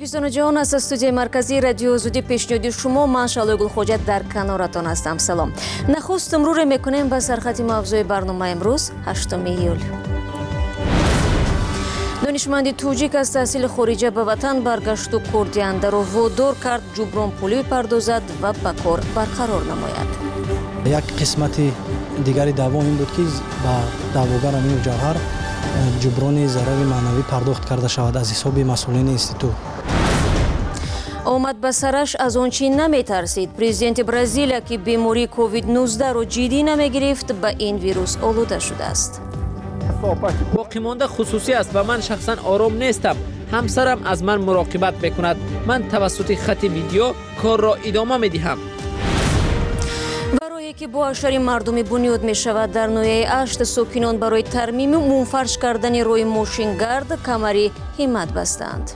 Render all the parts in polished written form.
توجیستان جهان است. استودیوی مرکزی رادیو آزادی پیشنهادی شما. من شالوی گلخوجت در کنارتان هستم. سلام. نخست مرور میکنیم به سرخط موضوع برنامه امروز 8 ایول. دانشمند توجیک از تحصیل خارجی به وطن برگشت و کردینده را وادار کرد جبران پولی بپردازد و به کار برقرار نماید. یک قسمت دیگری دعوا این بود که با دعواگر امین جوهر جبران ضرر معنوی پرداخت کرده شود از حساب مسئولین اینستیتوت. آمد به سرش از آن چی نمیترسید. پرزیدنت برزیلیا که بیماری کووید 19 را جدی نمیگرفت به این ویروس آلوده شده است. باقی مانده خصوصی است و من شخصا آرام نیستم. همسرم از من مراقبت میکند. من توسط خط ویدیو کار را ادامه میدهم. برای که با اشتری مردمی بنیاد می شود در نویه 8 ساکنان برای ترمیم و منفرش کردن روی ماشینگرد کمری همت بستند.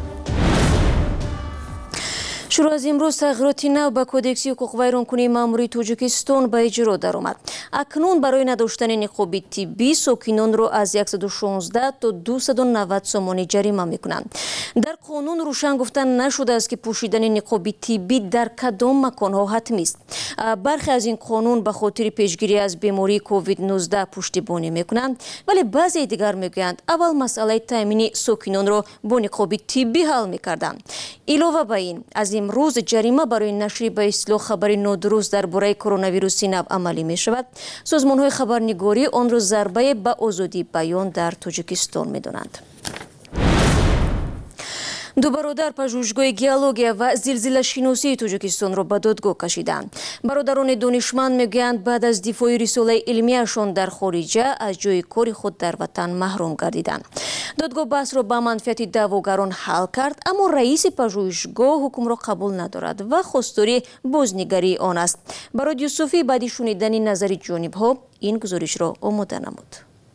شروع از امروز تغییرات نو به کودکس حقوق ویرانکنی ماموری تاجیکستان به اجرا درآمد. اکنون برای نداشتن نقاب طبی ساکنان را از 116 تا 290 سومانی جریمه میکنند. در قانون روشن گفتن نشده است که پوشیدن نقاب طبی در کدام مکانها حتمی است. برخی از این قانون به خاطر پیشگیری از بیماری کووید 19 پشتیبانی میکنند، ولی بعضی دیگر میگویند اول مسئله تامین ساکنان را با نقاب طبی حل میکردند. علاوه بر این از امروز جریمه برای نشر به اصطلاح خبر نادرست درباره کرونا ویروس نو عملی می شود. سازمان‌های خبرنگاری آن را ضربه به آزادی بیان در تاجیکستان می دانند. دو برادر پژوهشگاه گیولوژی و زلزله شناسی تاجیکستان را به دادگاه کشیدند. برادران دانشمند میگویند بعد از دفاع رساله علمیشان در خارجه از جای کار خود در وطن محروم گردیدند. دادگاه بحث را به منفعت دعواگران حل کرد، اما رئیس پژوهشگاه حکم را قبول ندارد و خواستار بازنگری آن است. برای یوسفی بعد شنیدن نظر جانب‌ها این گزارش را آماده نمود.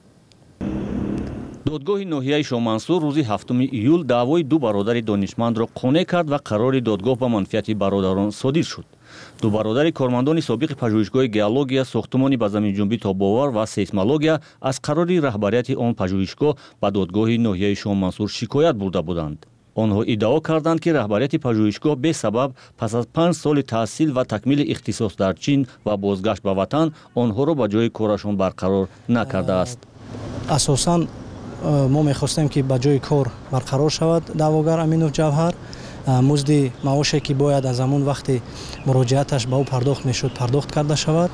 دادگاه ناحیه شامنصور روز 7 ایول دعوای دو برادر دانشمند را قانع کرد و قرار دادگاه به منفعت برادران صادر شد. دو برادر کارمندان سابق پژوهشگاه گیولوژی، ساختمان به زمین‌جنبی تاب‌آور و سیسمولوژی از قرار رهبریت آن پژوهشگاه به دادگاه ناحیه شامنصور شکایت برده بودند. آنها ادعا کردند که رهبریت پژوهشگاه به سبب پس از 5 سال تحصیل و تکمیل اختصاص در چین و بازگشت به وطن آنها را به جای کارشان برقرار نکرده است. اساساً ما می‌خواستیم که به جای کار برقرار شود دعواگر امین جوهر. مزد معاشی که باید از همون وقتی مراجعتش به او پرداخت میشد پرداخت کرده شود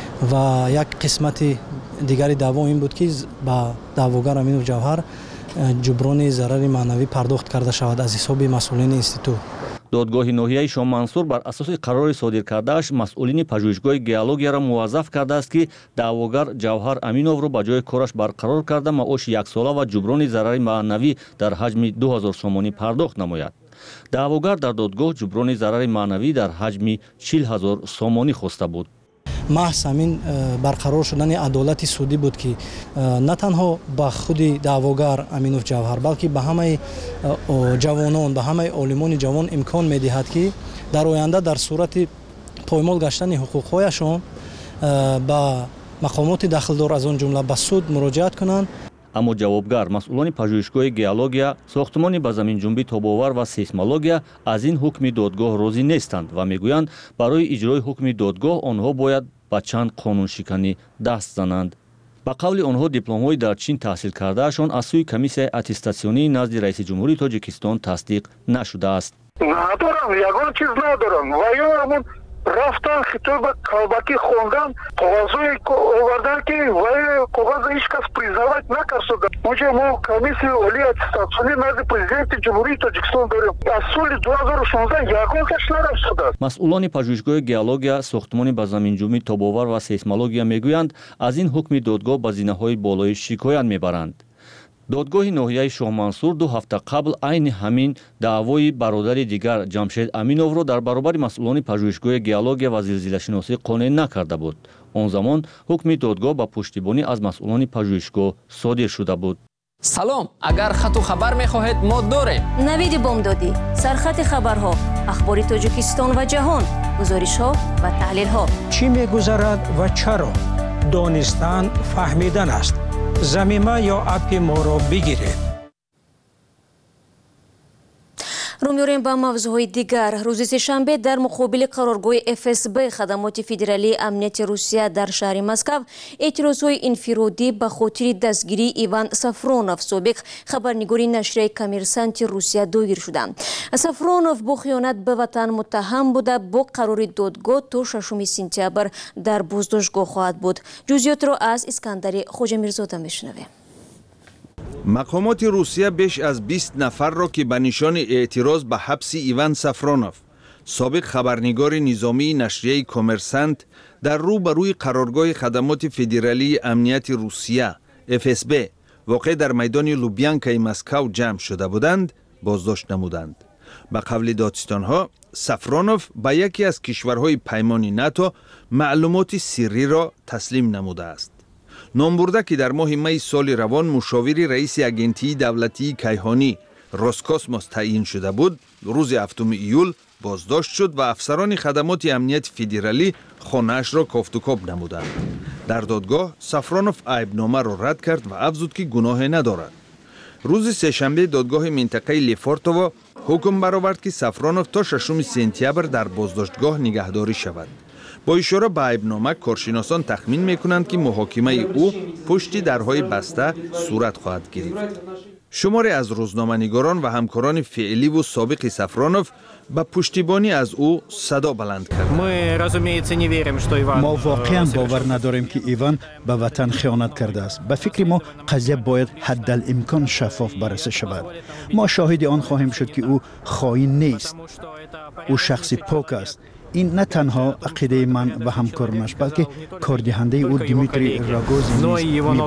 و یک قسمت دیگری دعوا این بود که با دعواگر امین جوهر جبران ضرر معنوی پرداخت کرده شود از حساب مسئولین اینستیتوت. دادگاه ناحیه شامنصور بر اساس قرار صادر کردهش مسئولین پژوهشگاه گیولوژی را موظف کرده است که دعواگر جوهر امینов را به جای کارش برقرار کرده معاش 1 ساله و جبران ضرر معنوی در حجم 2000 سومانی پرداخت نماید. دعواگر در دادگاه جبران ضرر معنوی در حجم 40000 سومانی خواسته بود. محض همین برقرار شدن عدالت سودی بود که نه تنها به خود دعواگر امین جوهر بلکه به همه جوانان، به همه عالمان جوان امکان می‌دهد که در آینده در صورت پایمال گشتن حقوق‌هایشان به مقامات دخلدار از آن جمله به سود مراجعت کنند. اما جوابگر مسئولان پژوهشگاه گیولوژی، ساختمان به زمین‌جنبی تاب‌آور و سیسمولوژی از این حکم دادگاه راضی نیستند و میگویند برای اجرای حکم دادگاه آنها باید به چند قانون شکنی دست زنند. به قول آنها دیپلم‌های در چین تحصیل کردهشان از سوی کمیسیای اتستاسیونی نزد رئیس جمهوری تاجیکستان تصدیق نشده است. ندارم، یگان چیز ندارم و یا رفتن خطاب کالباکی خوندن قوازوی آوردن که وای قوازو هیچ کس پریزنویت نکرده. موجه ما کمیسی اولی اتستاسیونی نزد پرزیدنت جمهوری تاجیکستان داریم. از سال 2016 یگان کش نرفته است. مسئولان پژوهشگاه گیولوژی، ساختمان به زمین‌جنبی تاب‌آور و سیسمولوژی میگویند از این حکم دادگاه به زینه‌های بالای شکایت میبرند. دادگاه ناحیه شامنصور 2 هفته قبل عین همین دعوای برادر دیگر جمشید امینов را در برابر مسئولان پژوهشگاه گیولوژی و زلزله شناسی قانع نکرده بود. آن زمان حکم دادگاه با پشتیبانی از مسئولان پژوهشگاه صادر شده بود. سلام، اگر خط و خبر می‌خواهید ما داریم. نوید بامدادی، سرخط خبرها، اخبار تاجیکستان و جهان، گزارش‌ها و تحلیل‌ها. چی می‌گذرد و چرا؟ دانستن فهمیدن است. زمینه یا اپی ما را بگیرید. رو می‌آوریم با موضوعهای دیگر. روز سه‌شنبه در مقابل قرارگاه FSB خدمات فدرالی امنیت روسیه در شهر مسکو اعتراضهای انفرادی به خاطر دستگیری ایوان سافرونوف سابق خبرنگار نشریه کامرسانت روسیه داگیر شدند. سافرونوف با خیانت به وطن متهم بوده، با قرار دادگاه تا 6 سپتامبر در بازداشتگاه خواهد بود. جزئیات را از اسکندر خوجامیرزاده میشنویم. مقامات روسیه بیش از 20 نفر را که به نشان اعتراض به حبس ایوان سافرونوف سابق خبرنگار نظامی نشریه کامرسانت در روبروی قرارگاه خدمات فدرالی امنیت روسیه FSB واقع در میدان لوبیانکای مسکو جمع شده بودند بازداشت نمودند. به قول دادستانها سافرونوف به یکی از کشورهای پیمان ناتو معلومات سری را تسلیم نموده است. نامبرده که در ماه می سال روان مشاور رئیس اگنتی دولتی کیهانی روسکوسموس تعیین شده بود، روز 7 ایول بازداشت شد و افسران خدمات امنیت فدرالی خانه‌اش را کافت و کاب نمودند. در دادگاه سافرونوف عیبنامه را رد کرد و افزود که گناه ندارد. روز سه‌شنبه دادگاه منطقه لیفورتوو حکم برآورد که سافرونوف تا 6 سپتامبر در بازداشتگاه نگهداری شود. با اشاره به عیبنامه کارشناسان تخمین می‌کنند که محاکمه او پشت درهای بسته صورت خواهد گرفت. شماری از روزنامه‌نگاران و همکاران فعلی و سابق سافرونوف به پشتیبانی از او صدا بلند کردند. ما واقعا باور نداریم که ایوان به وطن خیانت کرده است. به فکر ما قضیه باید حدالامکان شفاف بررسی شود. ما شاهد آن خواهیم شد که او خائن نیست. او شخص پاک است. این نه تنها عقیده من و همکارانش بلکه کاردهنده او دیمیتری راگوزین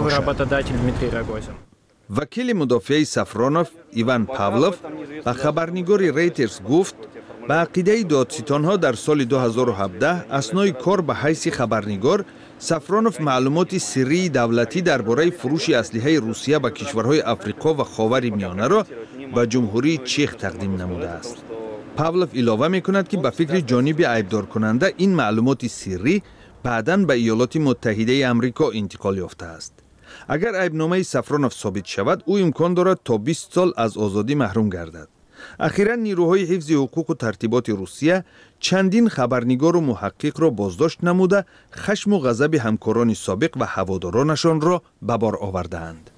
نیست. وکیل مدافع سافرونوف ایوان پاولوف به خبرنگار ریترز گفت به عقیده دادستانها در سال 2017 اثنای کار به حیث خبرنگار سافرونوف معلومات سری دولتی درباره فروش اسلحه روسیه به کشورهای افریقا و خاورمیانه را به جمهوری چک تقدیم نموده است. پاولوف علاوه می‌کند که به فکر جانب عیبدار کننده این معلومات سری بعداً به ایالات متحده آمریکا انتقال یافته است. اگر عیبنامه سافرونوف ثابت شود او امکان دارد تا 20 سال از آزادی محروم گردد. اخیراً نیروهای حفظ حقوق و ترتیبات روسیه چندین خبرنگار و محقق را بازداشت نموده خشم و غضب همکاران سابق و هوادارانشان را به بار آورده‌اند.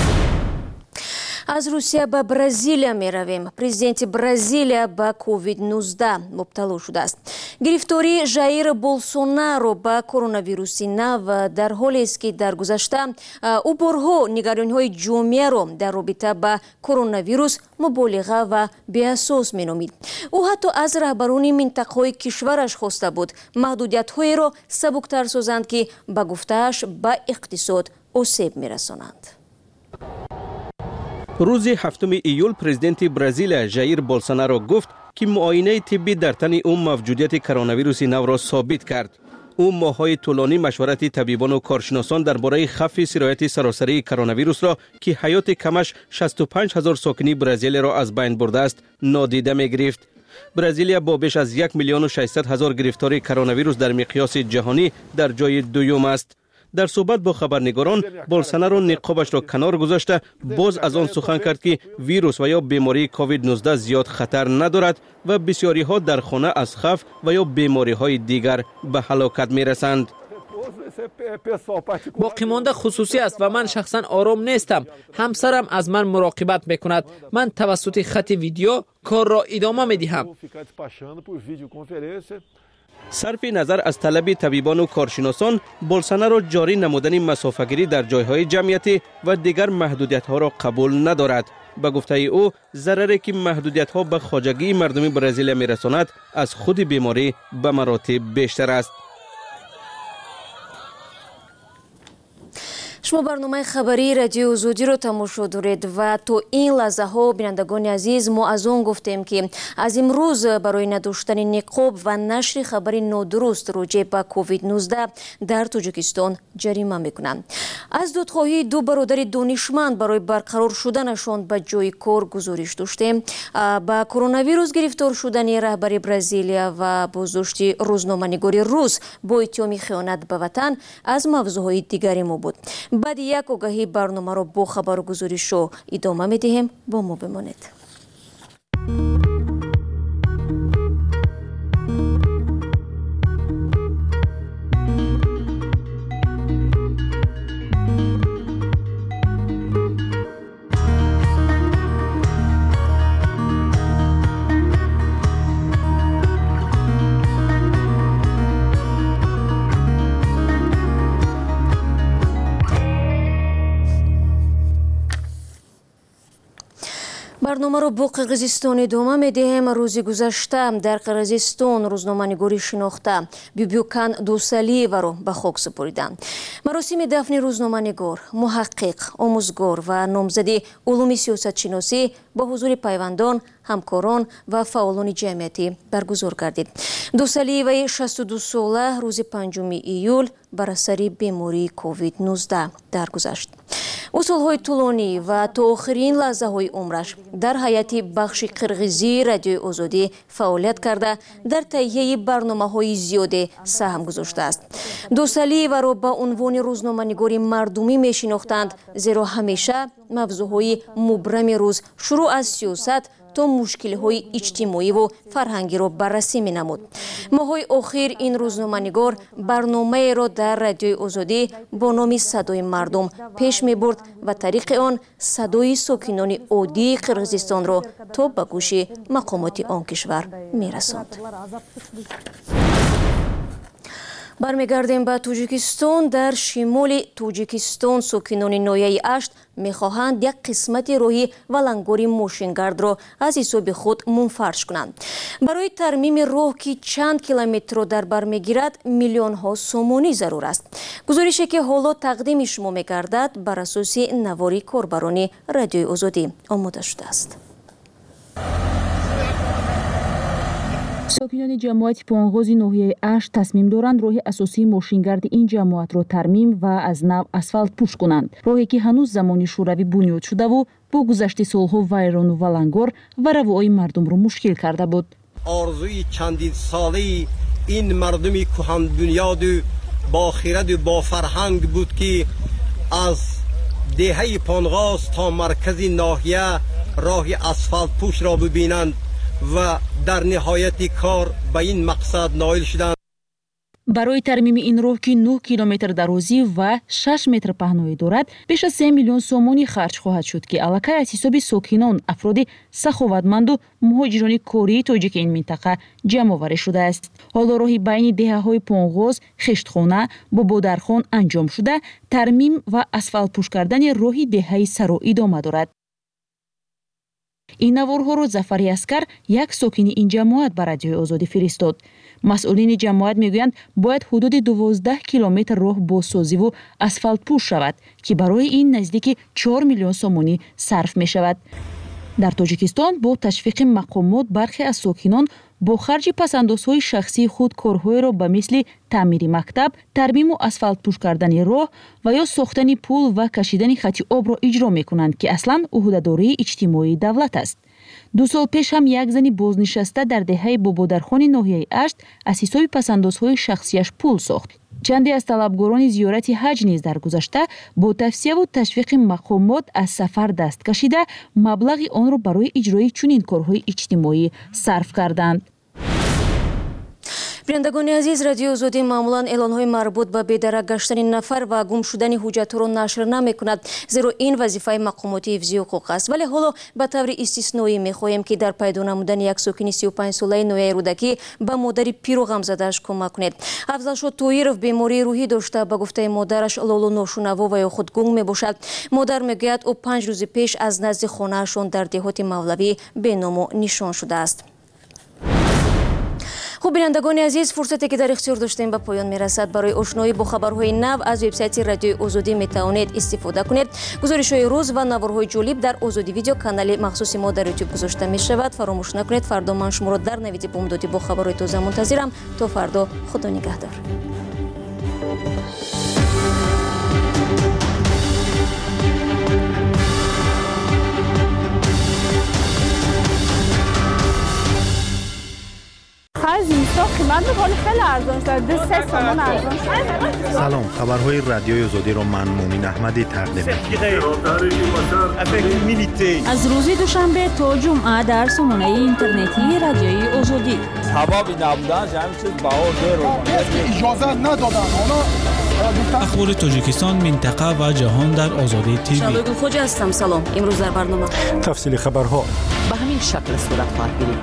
از روسیه به برزیلیا می رویم. پرزیدنت برزیلیا به کووید 19 مبتلا شده است. گرفتاری ژایر بولسونارو به کرونا ویروس نو در حالی است که در گذشته او بارها نگرانی‌های جامعه را در رابطه با کرونا ویروس مبالغه و بی‌اساس می‌نامید. او حتی از رهبران منطقه‌های کشورش خواسته بود محدودیت‌هایی را سبک‌تر سازند که به گفته‌اش به اقتصاد آسیب می‌رسانند. روز 7 ایول پرزیدنت برزیل ژایر بولسونارو گفت که معاینه طبی در تن او موجودیت کرونا ویروس نو را ثابت کرد. او ماه‌های طولانی مشورت طبیبان و کارشناسان درباره خفت سرایت سراسری کرونا ویروس را که حیات کمش 65,000 ساکنی برزیل را از بین برده است نادیده می‌گرفت. برزیلیا با بیش از 1,600,000 گرفتار کرونا ویروس در مقیاس جهانی در جای دوم است. در صحبت با خبرنگاران بولسونارو نقابش را کنار گذاشته باز از آن سخن کرد که ویروس و یا بیماری کووید 19 زیاد خطر ندارد و بسیاری ها در خانه از خف و یا بیماری های دیگر به هلاکت می رسند. باقی مانده خصوصی است و من شخصا آرام نیستم. همسرم از من مراقبت میکند. من توسط خط ویدیو کار را ادامه میدهم. صرف نظر از طلب طبیبان و کارشناسان، بولسونارو جاری نمودن مسافه‌گیری در جایهای جمعیتی و دیگر محدودیت‌ها را قبول ندارد. به گفته او، ضرری که محدودیت‌ها به خواجگی مردم برزیل می‌رساند، از خود بیماری به مراتب بیشتر است. شما برنامه خبری رادیو زودی رو تماشا دارید و تو این لحظه ها بینندگان عزیز ما از اون گفتیم که از امروز برای نداشتن نقاب و نشر خبری نادرست راجع به کووید 19 در تاجیکستان جریمه میکنند. از دادخواهی دو برادر دانشمند برای برقرار شدنشان به جای کار گزارش داشتیم. با کرونا ویروس گرفتار شدن رهبر برزیلیا و بازداشت روزنامه‌نگار روس با اتهام خیانت به وطن از موضوعهای دیگری ما بود. بعد یک آگاهی برنامه را با خبر و گزارش رو ادامه می‌دهیم. با ما بمانید. барномаро бо қирғизистон идома медиҳем. рӯзи гузашта дар қирғизистон рӯзноманигорӣ шинохта Бюбюкан Дусалиеваро ба хок супориданд. маросими дафни рӯзноманигор, муҳаққиқ, омӯзгор ва номзади улуми сиёсатшиносӣ бо ҳузури пайвандон, ҳамкорон ва фаъолони ҷамъиятӣ баргузор гардид. Дусалиеваи 62 сола рӯзи 5 июл бар асари бемории COVID-19 даргузашт. ӯ солҳои тӯлонӣ ва то охирин лаҳзаҳои умраш дар ҳайати бахши қирғизии радиои озодӣ фаъолият карда дар таҳияи барномаҳои зиёде саҳм гузоштааст. Дусалиеваро ба унвони рӯзноманигори мардумӣ мешинохтанд, зеро ҳамеша мавзӯъҳои мубрами рӯз шурӯъ аз сиёсат то мушкилиҳои иҷтимоиву фарҳангиро баррасӣ менамуд. моҳҳои охир ин рӯзноманигор барномаеро дар радиои озодӣ бо номи Садои мардум пеш мебурд ва тариқи он садои сокинони оддии Қирғизистонро то ба гӯши мақомоти он кишвар мерасонд. бармегардем ба Тоҷикистон. дар шимоли Тоҷикистон сокинони ноҳияи Ашт мехоҳанд як қисмати роҳи валангори мошингардро аз ҳисоби худ мунфарш кунанд. барои тармими роҳ ки чанд километрро дар бар мегирад миллионҳо сомонӣ зарур аст. гузорише ки ҳоло тақдими шумо мегардад бар асоси навори корбарони радиои озодӣ омода шудааст. сокинони ҷамоати понғози ноҳияи Ашт тасмим доранд роҳи асосии мошингарди ин ҷамоатро тармим ва аз нав асфалт пӯш кунанд. роҳе ки ҳанӯз замони шӯравӣ бунёд шудаву бо гузашти солҳо вайрону валангор ва равои мардумро мушкил карда буд. орзуи чандин солаи ин мардуми кӯҳанбунёду бохираду бофарҳанг буд ки аз деҳаи понғоз то маркази ноҳия роҳи асфалтпӯшро бибинанд ва дар ниҳояти кор ба ин мақсад ноил шуданд. барои тармими ин роҳ ки 9 километр дарозӣ ва 6 метр паҳноӣ дорад, беш аз 3 миллион сомонӣ харҷ хоҳад шуд ки аллакай аз ҳисоби сокинон, афроди саховатманду муҳоҷирони кории тоҷики ин минтақа ҷамъоварӣ шудааст. ҳоло роҳи байни деҳаҳои Понғоз, Хештхона, Бободархон анҷом шуда, тармим ва асфалтпӯш кардани роҳи деҳаи Саро идома дорад. ин наворҳоро Зафари Аскар, як сокини ин ҷамоат ба радиои озодӣ фиристод. масъулини ҷамоат мегӯянд бояд ҳудуди 12 километр роҳ бозсозиву асфалтпӯш шавад ки барои ин наздики 4 миллион сомонӣ сарф мешавад. дар Тоҷикистон бо ташвиқи мақомот бархе аз сокинон бо харҷи пасандозҳои шахсии худ корҳоеро ба мисли таъмири мактаб, тармиму асфалтпӯш кардани роҳ ва ё сохтани пул ва кашидани хати обро иҷро мекунанд ки аслан уҳдадории иҷтимоии давлат аст. 2 сол пеш ҳам як зани бознишаста дар деҳаи Бободархони ноҳияи Ашт аз ҳисоби пасандозҳои шахсияш пул сохт. чанде аз талабгорони зиёрати ҳаҷ низ дар гузашта бо тавсияву ташвиқи мақомот аз сафар даст кашида маблағи онро барои иҷрои чунин корҳои иҷтимоӣ сарф карданд. бинандагони азиз, радиои озодӣ маъмулан эълонҳои марбут ба бедарак гаштани нафар ва гум шудани ҳуҷҷатҳоро нашр намекунад, зеро ин вазифаи мақомоти ҳифзи ҳуқуқ аст. вале ҳоло ба таври истисноӣ мехоҳем ки дар пайдо намудани як сокини 35 солаи ноҳияи рӯдакӣ ба модари пиру ғамзадааш кӯмак кунед. Афзалшод Тоиров бемории рӯҳӣ дошта, ба гуфтаи модараш лолу ношунаво ва ё худгунг мебошад. модар мегӯяд ӯ 5 рӯзи пеш аз назди хонаашон дар деҳоти Мавлавӣ беному нишон шудааст. хуб бинандагони азиз, фурсате ки дар ихтиёр доштем ба поён мерасад. барои ошноӣ бо хабарҳои нав аз вебсайти радиои озодӣ метавонед истифода кунед. гузоришҳои рӯз ва наворҳои ҷолиб дар Озодӣ видео канали махсуси мо дар YouTube гузошта мешавад. фаромӯш накунед. фардо ман шуморо дар навиди бомдодӣ бо хабарҳои тоза мунтазирам. то фардо, худо нигаҳдор. سلام، خبرهای رادیوی آزادی را من مومن احمدی تقدیم می‌کنم. از روز دوشنبه تا جمعه در سامانه اینترنتی رادیوی آزادی. سبب نبودن همین چیز باور اجازه ندادن. اخبار تاجیکستان، منطقه و جهان در آزادی تیوی. شادو خوج هستم. سلام. امروز در برنامه تفصیل خبرها به همین شکل صورت خواهد گرفت.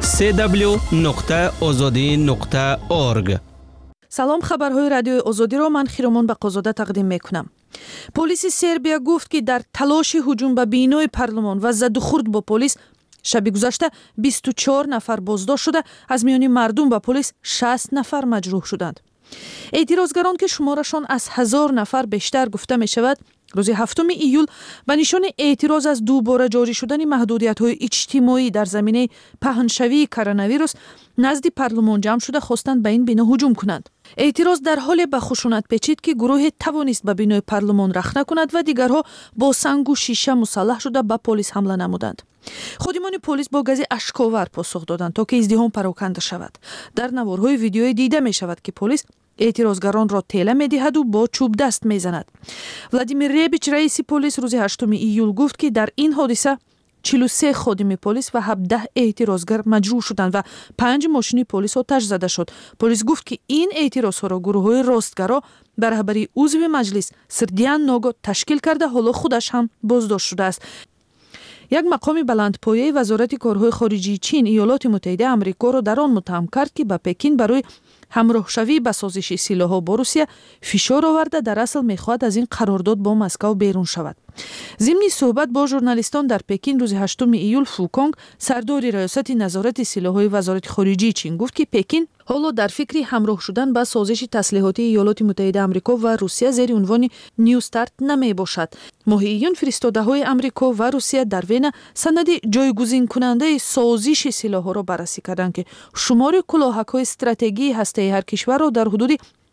www.azadi.org. салом, хабарҳои радиои озодиро ман Хиромон Бақозода тақдим мекунам. полиси Сербия гуфт ки дар талоши ҳуҷум ба бинои парлумон ва задухурд бо полис шаби гузашта 24 нафар боздошт шуда, аз миёни мардум ва полис 60 нафар маҷрӯҳ шуданд. эътирозгарон ки шуморашон аз 1000 нафар бештар гуфта мешавад, рӯзи 7 июл ба нишони эътироз аз дубора ҷорӣ шудани маҳдудиятҳои иҷтимоӣ дар заминаи паҳншавии коронавирус назди парлумон ҷамъ шуда хостанд ба ин бино ҳуҷум кунанд. эътироз дар ҳоле ба хушунат печид ки гурӯҳе тавонист ба бинои парлумон рахна кунад ва дигарҳо бо сангу шиша мусаллаҳ шуда ба полис ҳамла намуданд. ходимони полис бо гази ашковар посух доданд то ки издиҳом пароканда шавад. дар наворҳои видеои дида мешавад ки полис эътирозгаронро тела медиҳаду бо чӯбдаст мезанад. Владимир Ребич, раиси полис, рӯзи 8 июл гуфт ки дар ин ҳодиса 43 ходими полис ва 17 эътирозгар маҷрӯҳ шуданд ва 5 мошини полис оташ зада шуд. Полис гуфт ки ин эътирозҳоро гурӯҳҳои ростгаро ба раҳбарии узви маҷлис Сирдиян Ного ташкил карда, ҳоло худаш ҳам боздошт шудааст. як мақоми баландпояи вазорати корҳои хориҷии Чин Иёлоти Муттаҳидаи Амрикоро дар он муттаҳам кард ки ба Пекин барои ҳамроҳшавӣ ба созиши силоҳҳо бо Русия фишор оварда дар асл мехоҳад аз ин қарордод бо Москав берун шавад. зимни суҳбат бо журналистон дар Пекин рӯзи 8 июл Фуконг, сардори раёсати назорати силоҳҳои вазорати хориҷии Чин, гуфт ки Пекин ҳоло дар фикри ҳамроҳ шудан ба созиши таслиҳоти Иёлоти Муттаҳидаи Амрико ва Русия зери унвони New Start намебошад. моҳи июн фиристодаҳои Амрико ва Русия дар Вена санади ҷойгузинкунандаи созиши силоҳҳоро баррасӣ карданд ки шумори кӯлоҳакҳои стратегии ҳастаи ҳар кишварро дар ҳудуди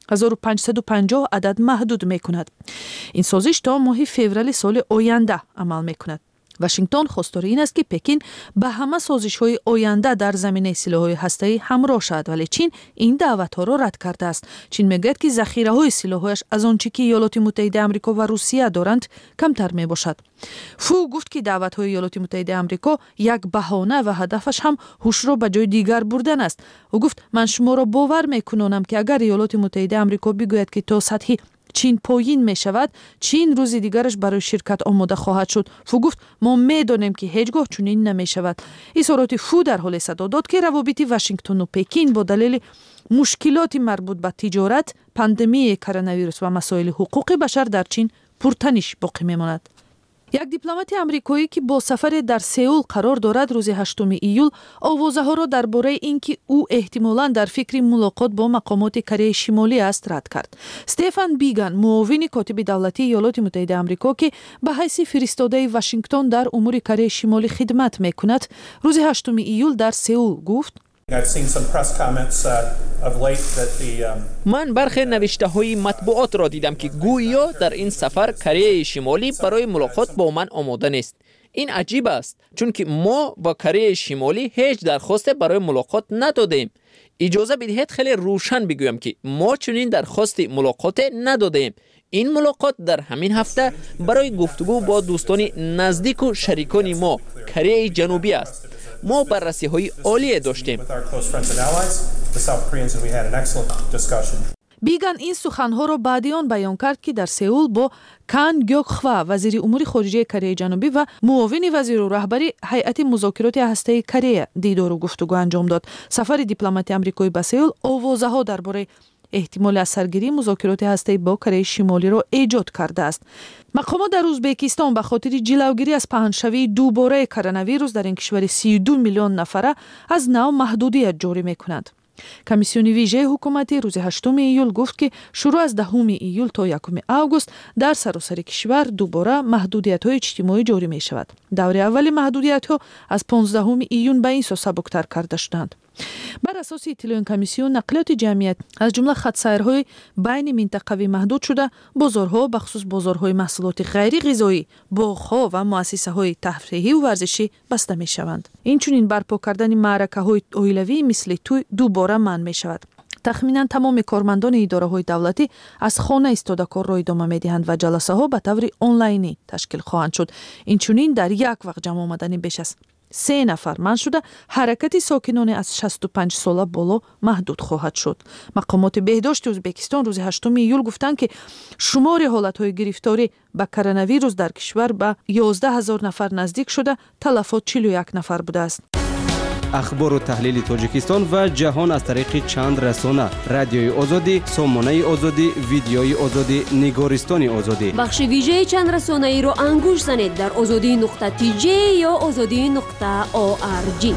1550 адад маҳдуд мекунад. ин созиш то моҳи феврали соли оянда амал мекунад. Вашингтон хостори ин аст ки Пекин ба ҳама созишҳои оянда дар заминаи силоҳҳои ҳастаӣ ҳамроҳ шавад, вале Чин ин даъватҳоро рад кардааст. Чин мегӯяд ки захираҳои силоҳҳояш аз он чӣ ки Иёлоти Муттаҳидаи Амрико ва Русия доранд камтар мебошад. Фу гуфт ки даъватҳои Иёлоти Муттаҳидаи Амрико як баҳона ва ҳадафаш ҳам ҳушро ба ҷои дигар бурдан аст. ӯ гуфт: ман шуморо бовар мекунонам ки агар Иёлоти Муттаҳидаи Амрико бигӯяд ки то сатҳи Чин поин мешавад, Чин рӯзи дигараш барои ширкат омода хоҳад шуд. Фу гуфт: мо медонем ки ҳеҷ гоҳ чунин намешавад. изҳороти Фу дар ҳоле садо дод ки равобити Вашингтону Пекин бо далели мушкилоти марбут ба тиҷорат, пандемияи коронавирус ва масоили ҳуқуқи башар дар Чин пуртаниш боқӣ мемонад. як дипломати амрикоӣ ки бо сафаре дар Сеул қарор дорад, рӯзи 8 июл овозаҳоро дар бораи ин ки ӯ эҳтимолан дар фикри мулоқот бо мақомоти Кореяи Шимолӣ аст рад кард. Стефан Биган, муовини котиби давлатии Иёлоти Муттаҳидаи Амрико ки ба ҳайси фиристодаи Вашингтон дар умури Кореяи Шимолӣ хидмат мекунад, рӯзи 8 июл дар Сеул гуфт: ман бархе навиштаҳои матбуотро дидам ки гӯё дар ин сафар Кореяи Шимолӣ барои мулоқот бо ман омода нест. ин аҷиб аст, чунки мо ба Кореяи Шимолӣ ҳеҷ дархосте барои мулоқот надодем. иҷоза бидиҳед хеле рӯшан бигӯям ки мо чунин дархости мулоқоте надодем. ин мулоқот дар ҳамин ҳафта барои гуфтугӯ бо дӯстони наздику шарикони мо Кореяи Ҷанубӣ аст. мо баррасиҳои олие доштем. Биган ин суханҳоро баъди он баён кард ки дар Сеул бо Кан Гёкхва, вазири умури хориҷияи Кореяи Ҷанубӣ ва муовини вазиру раҳбари ҳайати музокироти ҳастаи Корея дидору гуфтугӯ анҷом дод. сафари дипломати амрикоӣ ба Сеул овозаҳо дар бораи эҳтимоли аз саргирии музокироти ҳастаӣ бо Кореяи Шимолиро эҷод кардааст. мақомот дар Узбекистон ба хотири ҷилавгирӣ аз паҳншавии дубораи коронавирус дар ин кишвари 32 миллион нафара аз нав маҳдудият ҷорӣ мекунанд. комиссиони вижаи ҳукуматӣ рӯзи 8 июл гуфт ки шурӯъ аз 10 июл то 1 август дар саросари кишвар дубора маҳдудиятҳои иҷтимоӣ ҷорӣ мешавад. даври аввали маҳдудиятҳо аз 15 июн ба ин со сабуктар карда шуданд. бар асоси иттилои комиссион, нақлиёти ҷамъият аз ҷумла хатсайрҳои байни минтақавӣ маҳдуд шуда, бозорҳо, бахусус бозорҳои маҳсулоти ғайри ғизоӣ, боғҳо ва муассисаҳои тафриҳиву варзишӣ баста мешаванд. инчунин барпо кардани маъракаҳои оилавӣ мисли тӯй дубора манъ мешавад. тахминан тамоми кормандони идораҳои давлатӣ аз хона истода корро идома медиҳанд ва ҷаласаҳо ба таври онлайнӣ ташкил хоҳанд шуд. инчунин дар як вақт ҷамъ омадани беш аз 3 нафар манъ шуда, ҳаракати сокинони аз 65 сола боло маҳдуд хоҳад шуд. мақомоти беҳдошти Узбекистон рӯзи 8 июл гуфтанд ки шумори ҳолатҳои гирифторӣ ба коронавирус дар кишвар ба 11 000 нафар наздик шуда, талафот 41 нафар будааст. اخبار و تحلیل تاجیکستان و جهان از طریق چند رسانه: رادیوی آزادی، سامانه آزادی، ویدیوی آزادی، نگارستان آزادی. بخش ویژه چند رسانه ای را انگوش زنید در azadi.tj یا azadi.org.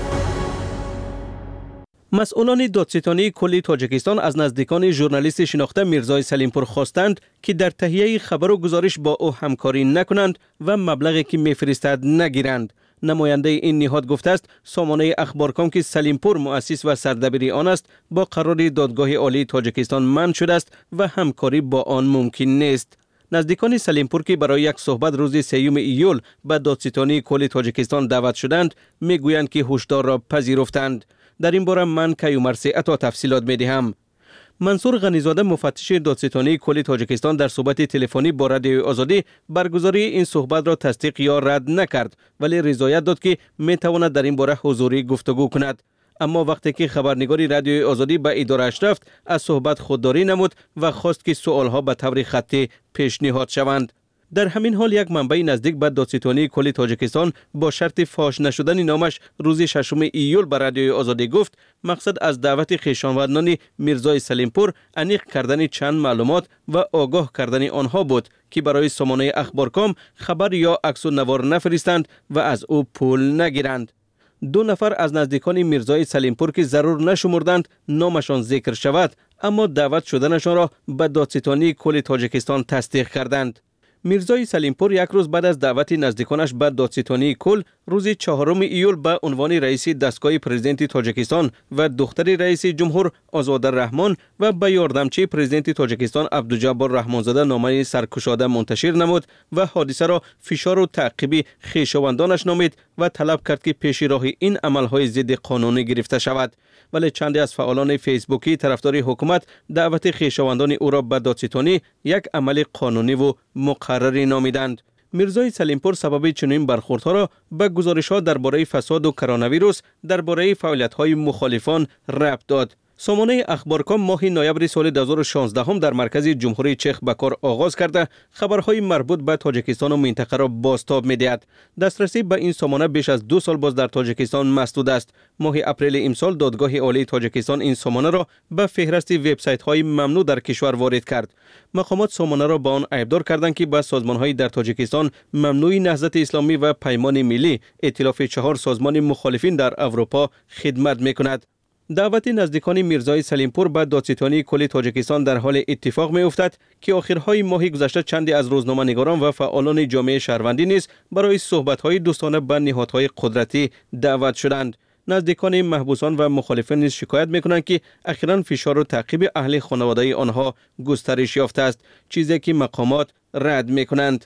مسئولان دادستانی کل تاجیکستان از نزدیکان ژورنالیست شناخته میرزای سلیمپور خواستند که در تهیه خبر و گزارش با او همکاری نکنند و مبلغی که میفرستد نگیرند. نماینده این نهاد گفته است سامانه اخبارکام که سلیمپور مؤسس و سردبیر آن است با قرار دادگاه عالی تاجیکستان منع شده است و همکاری با آن ممکن نیست. نزدیکان سلیمپور که برای یک صحبت روز 3 ایول به دادستانی کل تاجیکستان دعوت شدند میگویند که هشدار را پذیرفتند. در این باره من کیومر سیعتا تفصیلات میدهم. منصور غنیزاده مفتش دادستانی کل تاجیکستان در صحبت تلفنی با رادیوی آزادی برگزاری این صحبت را تصدیق یا رد نکرد، ولی رضایت داد که میتواند در این باره حضوری گفتگو کند. اما وقتی که خبرنگاری رادیوی آزادی به اداره‌اش رفت از صحبت خودداری نمود و خواست که سوالها به طور خطی پیشنهاد شوند. در همین حال یک منبع نزدیک به دادستانی کل تاجیکستان با شرط فاش نشدن نامش روز 6 ایول به رادیوی آزادی گفت مقصد از دعوت خویشاوندان میرزای سلیمپور انیق کردن چند معلومات و آگاه کردن آنها بود که برای سامانه اخبارکام خبر یا عکس و نوار نفرستند و از او پول نگیرند. 2 نفر از نزدیکان میرزای سلیمپور که ضرور نشمردند نامشان ذکر شود، اما دعوت شدنشان را به دادستانی کل تاجیکستان تصدیق کردند. میرزای سلیمپور یک روز بعد از دعوت نزدیکانش به دادستانی کل روز 4 ایول به عنوان رئیس دستگاه پرزیدنت تاجیکستان و دختر رئیس جمهور آزاده رحمان و به یاردمچی پرزیدنت تاجیکستان عبدالجبار رحمانزاده نامه سرکشاده منتشر نمود و حادثه را فشار و تعقیب خویشاوندانش نامید و طلب کرد که پیش راه این عملهای ضد قانونی گرفته شود. ولی چندی از فعالان فیسبوکی طرفدار حکومت دعوت خویشاوندان او را به دادستانی یک عمل قانونی و مقرری نامیدند. میرزای سلیمپور سبب چنین برخوردها را به گزارش‌ها درباره فساد و کرونا ویروس درباره فعالیت‌های مخالفان ربط داد. سامانه اخبارکام ماه نوامبر سال 2016 هم در مرکز جمهوری چخ به کار آغاز کرده خبرهای مربوط به تاجیکستان و منطقه را بازتاب می‌دهد. دسترسی به این سامانه بیش از 2 سال باز در تاجیکستان مسدود است. ماه اپریل امسال دادگاه عالی تاجیکستان این سامانه را به فهرست وبسایت‌های ممنوع در کشور وارد کرد. مقامات سامانه را با آن عیبدار کردند که به سازمان‌های در تاجیکستان ممنوع نهضت اسلامی و پیمان ملی ائتلاف 4 سازمان مخالفین در اروپا خدمت می‌کند. دعوت نزدیکان میرزای سلیمپور به دادستانی کل تاجیکستان در حال اتفاق می افتد که آخرهای ماه گذشته چندی از روزنامه‌نگاران و فعالان جامعه شهروندی نیز برای صحبت‌های دوستانه با نهادهای قدرتی دعوت شدند. نزدیکان محبوسان و مخالفین نیز شکایت می‌کنند که اخیراً فشار و تعقیب اهل خانواده آنها گسترش یافته است، چیزی که مقامات رد می‌کنند.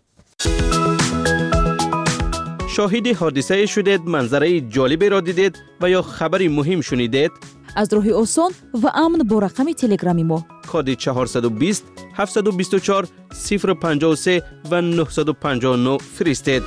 شاهد حادثه شدید، منظره جالبی را دیدید و یا خبری مهم شنیدید؟ از راه آسان و امن با رقم تلگرامی ما کد 420 724 053 و 959 فرستید.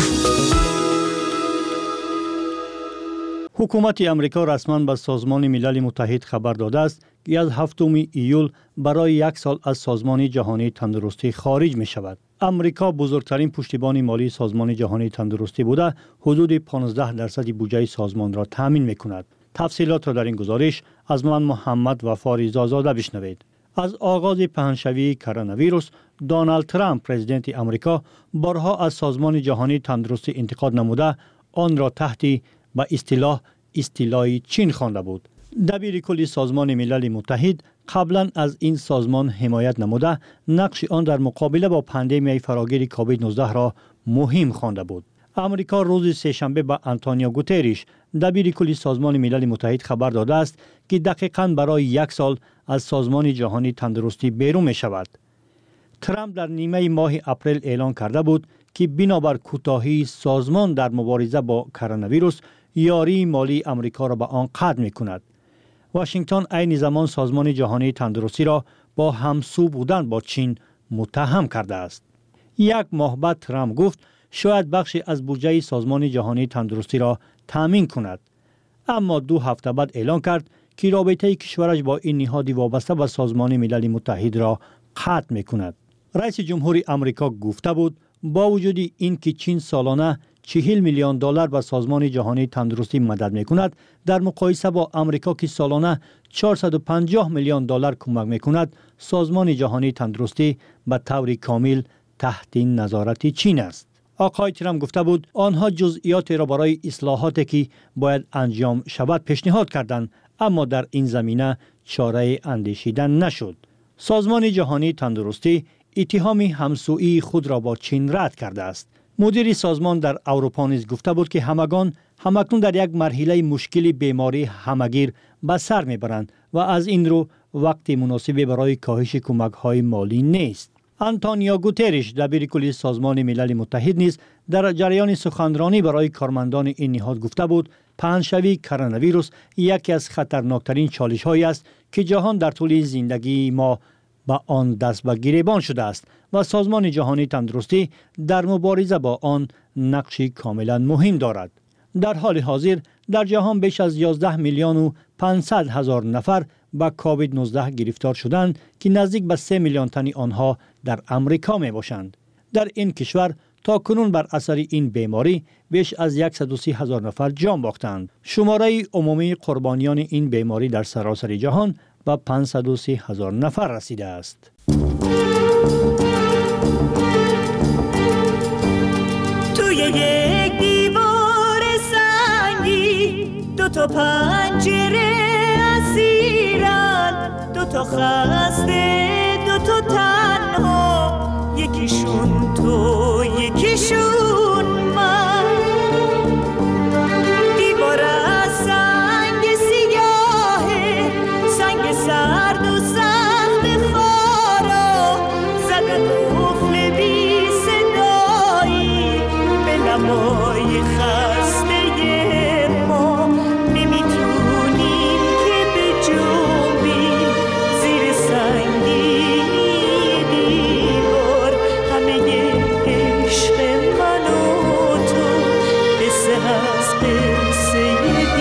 حکومت امریکا رسما به سازمان ملل متحد خبر داده است که از 7 ایول برای 1 سال از سازمان جهانی تندرستی خارج می شود. امریکا بزرگترین پشتیبان مالی سازمان جهانی تندرستی بوده، حدود 15% بودجه سازمان را تامین می کند. تفصیلات را در این گزارش از من محمد وفاری زازاده بشنوید. از آغاز پهنشوی کرونا ویروس، دونالد ترامپ پرزیدنت امریکا بارها از سازمان جهانی تندرستی انتقاد نموده آن را تحت به اصطلاح چین خوانده بود. دبیر کل سازمان ملل متحد قبلا از این سازمان حمایت نموده نقش آن در مقابله با پاندمی فراگیر کووید 19 را مهم خوانده بود. امریکا روز سه‌شنبه به آنتونیو گوتریش دبیر کل سازمان ملل متحد خبر داده است که دقیقاً برای 1 سال از سازمان جهانی تندرستی بیرون می شود. ترامپ در نیمه ماه اپریل اعلان کرده بود که بنابر کوتاهی سازمان در مبارزه با کرونا ویروس یاری مالی امریکا را به آن قطع می کند. واشنگتن عین زمان سازمان جهانی تندرستی را با همسو بودن با چین متهم کرده است. 1 ماه بعد ترامپ گفت شاید بخشی از بودجه سازمان جهانی تندرستی را تامین کند. اما 2 هفته بعد اعلان کرد که رابطه کشورش با این نهادی وابسته به سازمان ملل متحد را قطع می کند. رئیس جمهور امریکا گفته بود با وجود این که چین سالانه 40 میلیون دلار به سازمان جهانی تندرستی مدد میکند، در مقایسه با آمریکا که سالانه 450 میلیون دلار کمک میکند، سازمان جهانی تندرستی به طور کامل تحت نظارت چین است. آقای ترامپ گفته بود آنها جزئیات را برای اصلاحاتی که باید انجام شود پیشنهاد کردند، اما در این زمینه چاره اندیشیدن نشد. سازمان جهانی تندرستی اتهام همسویی خود را با چین رد کرده است. مدیر سازمان در اروپا نیز گفته بود که همگان همکنون در یک مرحله مشکل بیماری همگیر به سر میبرند و از این رو وقت مناسبی برای کاهش کمک‌های مالی نیست. آنتونیو گوترش دبیر کلی سازمان ملل متحد نیز در جریان سخنرانی برای کارمندان این نهاد گفته بود پهنشوی کرونا ویروس یکی از خطرناکترین چالش‌هایی است که جهان در طول زندگی ما با آن دست به گریبان شده است و سازمان جهانی تندرستی در مبارزه با آن نقش کاملا مهم دارد. در حال حاضر در جهان بیش از 11 میلیون و 500 هزار نفر با کووید 19 گرفتار شدند که نزدیک به 3 میلیون تن آنها در امریکا می باشند. در این کشور تا کنون بر اثر این بیماری بیش از 130 هزار نفر جان باختند. شماره عمومی قربانیان این بیماری در سراسر جهان به 530 هزار نفر رسیده است. توی یک دیوار سنگی دو تا پنجره اسیرن، دو تا خسته دو تا تنها، یکیشون تو یکیشون من. دیوار از سنگ سیاهه، سنگ سرد و سخت خارا، زدن قفل بی صدایی به لبای خسته ما. نمیتونیم که به جنبیم زیر سنگینی دیوار، همه عشق من و تو قصه هست قصه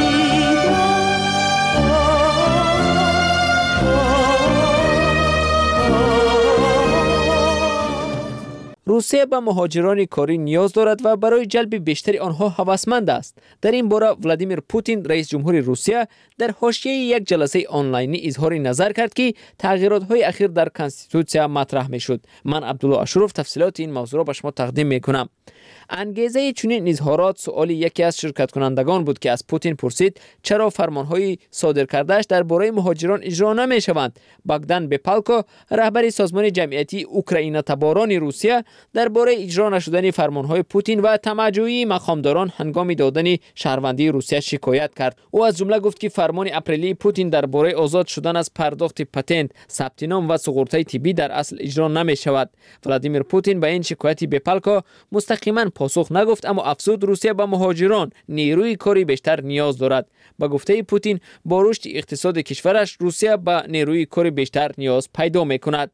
روسیه به مهاجران کاری نیاز دارد و برای جلب بیشتر آنها هوسمند است. در این باره ولادیمیر پوتین رئیس جمهور روسیه در حاشیه یک جلسه آنلاینی اظهار نظر کرد که تغییرات‌های اخیر در کنستیتوسیا مطرح می‌شد. من عبدالله اشرف تفصیلات این موضوع را به شما تقدیم می‌کنم. انگیزه چنین اظهارات سؤال یکی از شرکت کنندگان بود که از پوتین پرسید چرا فرمان‌های صادر کرده‌اش درباره مهاجران اجرا نمی‌شوند. باگدان بپالکو رهبر سازمان جمعیتی اوکراین تباران روسیه درباره اجرا نشدن فرمان‌های پوتین و طمع‌جویی مقامداران هنگام دادن شهروندی روسیه شکایت کرد. او از جمله گفت که فرمان اپریلی پوتین درباره آزاد شدن از پرداخت پتنت، ثبت نام و سقوط‌های طبی در اصل اجرا نمی‌شود. ولادیمیر پوتین به این شکایت بپالکو مستقیما پاسخ نگفت، اما افزود روسیه به مهاجران نیروی کاری بیشتر نیاز دارد. با گفته پوتین با رشد اقتصاد کشورش روسیه به نیروی کاری بیشتر نیاز پیدا می‌کند.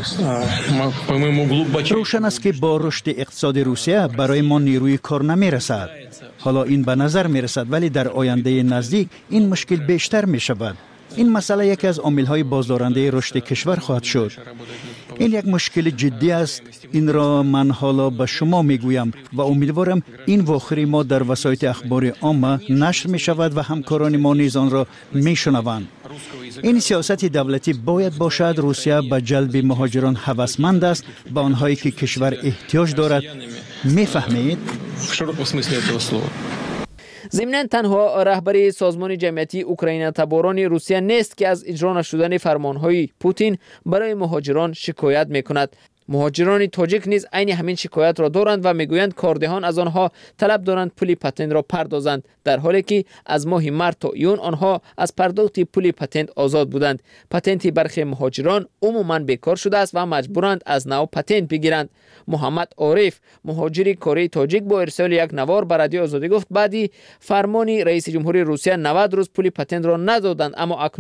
روشن است که با رشد اقتصاد روسیه برای ما نیروی کار نمی‌رسد. حالا این به نظر می‌رسد ولی در آینده نزدیک این مشکل بیشتر می‌شود. این مسئله یکی از عامل‌های بازدارنده رشد کشور خواهد شد. این یک مشکل جدی است. این را من حالا به شما میگویم و امیدوارم این واخری ما در وسایل اخبار عامه نشر می شود و همکاران ما نیز آن را میشنوند. این سیاست دولتی باید باشد. روسیه به جلب مهاجران هوسمند است، به آنهایی که کشور احتیاج دارد. میفهمید؟ ضمناً تنها رهبری سازمان جمعیتی اوکراین تباران روسیه نیست که از اجرا نشدن فرمانهای پوتین برای مهاجران شکایت میکند. مهاجران تاجیک نیز عین همین شکایت را دارند و میگویند کاردهان از آنها طلب دارند پول پتنت را پردازند، در حالی که از ماه مارس تا ایون آنها از پرداخت پول پتنت آزاد بودند. پتنت برخی مهاجران عموماً بیکار شده است و مجبورند از نو پتنت بگیرند. محمد عارف مهاجر کره تاجیک با ارسال یک نوار به رادیو آزادی گفت بعدی فرمان رئیس جمهوری روسیه 90 روز پول پتنت را ندادند، اما